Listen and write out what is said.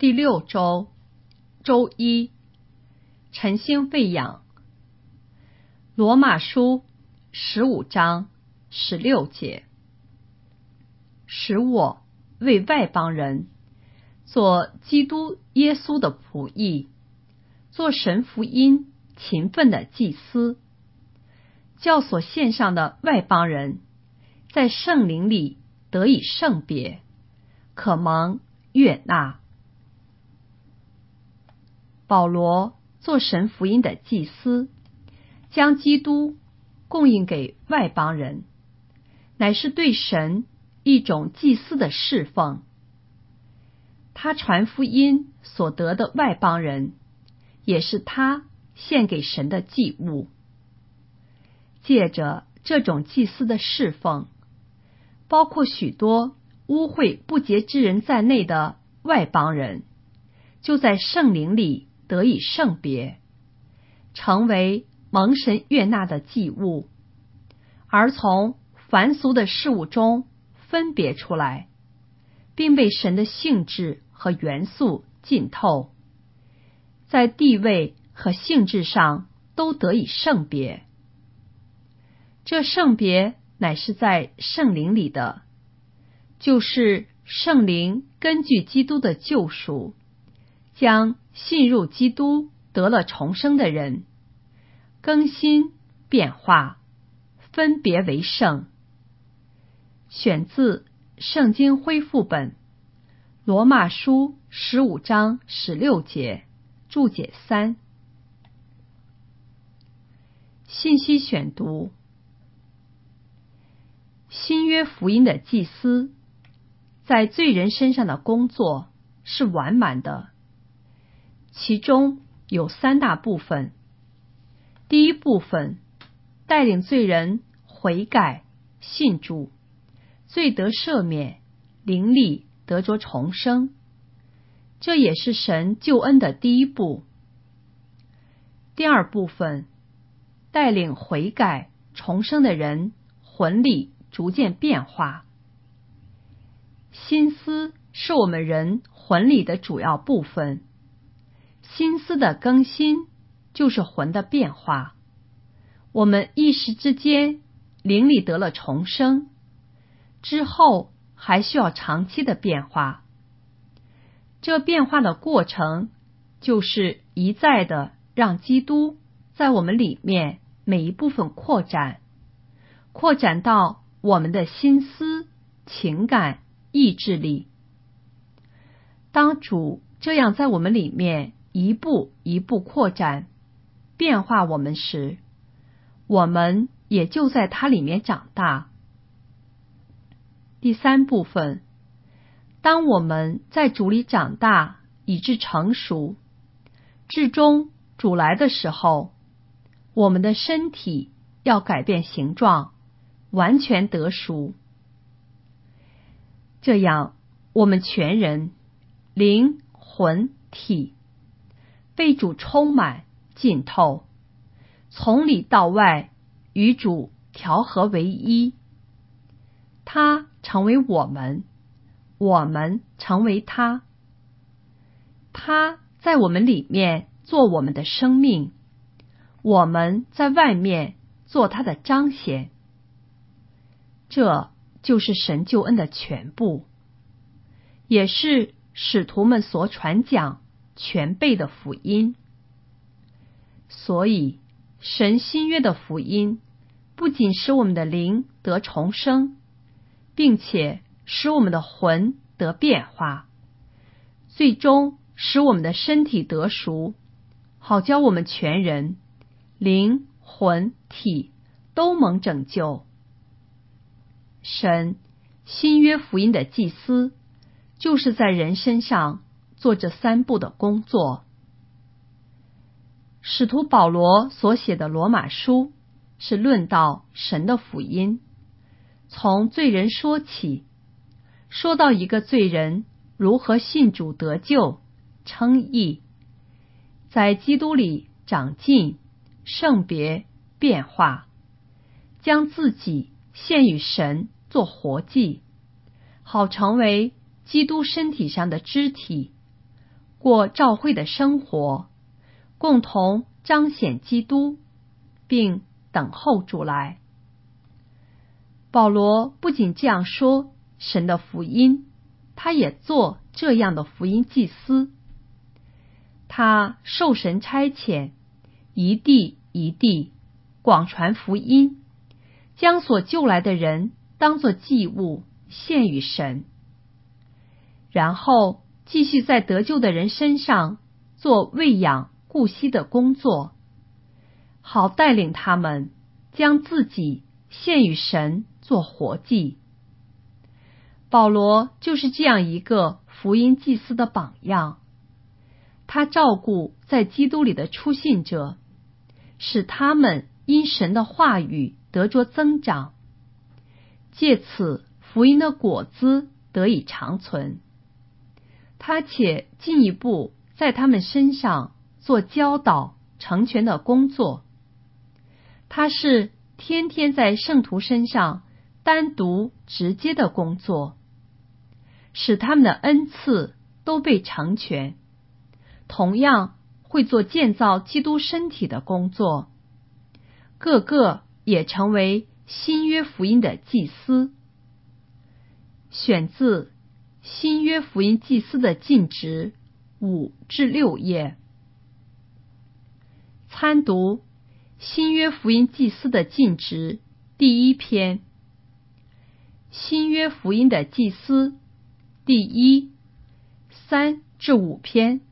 第6周，周一，晨星喂养。罗马书15章16节，使我为外邦人做基督耶稣的仆役，做神福音勤奋的祭司，叫所献上的外邦人在圣灵里得以圣别，可蒙悦纳。保罗做神福音的祭司，将基督供应给外邦人，乃是对神一种祭司的侍奉。他传福音所得的外邦人，也是他献给神的祭物。借着这种祭司的侍奉，包括许多污秽不洁之人在内的外邦人，就在圣灵里得以圣别，成为蒙神悦纳的祭物，而从凡俗的事物中分别出来，并被神的性质和元素浸透，在地位和性质上都得以圣别。这圣别乃是在圣灵里的，就是圣灵根据基督的救赎，将信入基督得了重生的人更新变化，分别为圣。选自圣经恢复本，罗马书15章16节，注解3。信息选读：新约福音的祭司在罪人身上的工作是完满的，其中有3大部分。第一部分，带领罪人悔改信主，罪得赦免，灵力得着重生，这也是神救恩的第一步。第二部分，带领悔改重生的人魂力逐渐变化。心思是我们人魂里的主要部分，心思的更新就是魂的变化。我们一时之间灵里得了重生，之后还需要长期的变化。这变化的过程就是一再的让基督在我们里面每一部分扩展到我们的心思、情感、意志力。当主这样在我们里面一步一步扩展变化我们时，我们也就在它里面长大。第三部分，当我们在主里长大以致成熟，至终主来的时候，我们的身体要改变形状，完全得赎。这样我们全人灵魂体被主充满浸透，从里到外与主调和为一。他成为我们，我们成为他。他在我们里面做我们的生命，我们在外面做他的彰显。这就是神救恩的全部，也是使徒们所传讲全备的福音。所以神新约的福音不仅使我们的灵得重生，并且使我们的魂得变化，最终使我们的身体得赎，好叫我们全人灵魂体都蒙拯救。神新约福音的祭司就是在人身上做这3步的工作。使徒保罗所写的罗马书是论到神的福音，从罪人说起，说到一个罪人如何信主得救称义，在基督里长进圣别变化，将自己献与神做活祭，好成为基督身体上的肢体， 过召会的生活，共同彰显基督，并等候主来。保罗不仅这样说神的福音，他也做这样的福音祭司。他受神差遣，一地一地广传福音，将所救来的人当作祭物献与神，然后继续在得救的人身上做喂养顾惜的工作，好带领他们将自己献与神做活祭。保罗就是这样一个福音祭司的榜样，他照顾在基督里的初信者，使他们因神的话语得着增长，借此福音的果子得以长存。他且进一步在他们身上做教导成全的工作。他是天天在圣徒身上单独直接的工作，使他们的恩赐都被成全，同样会做建造基督身体的工作，个个也成为新约福音的祭司。选自新约福音祭司的尽职5至6页。参读新约福音祭司的尽职第1篇。新约福音的祭司第1、3至5篇。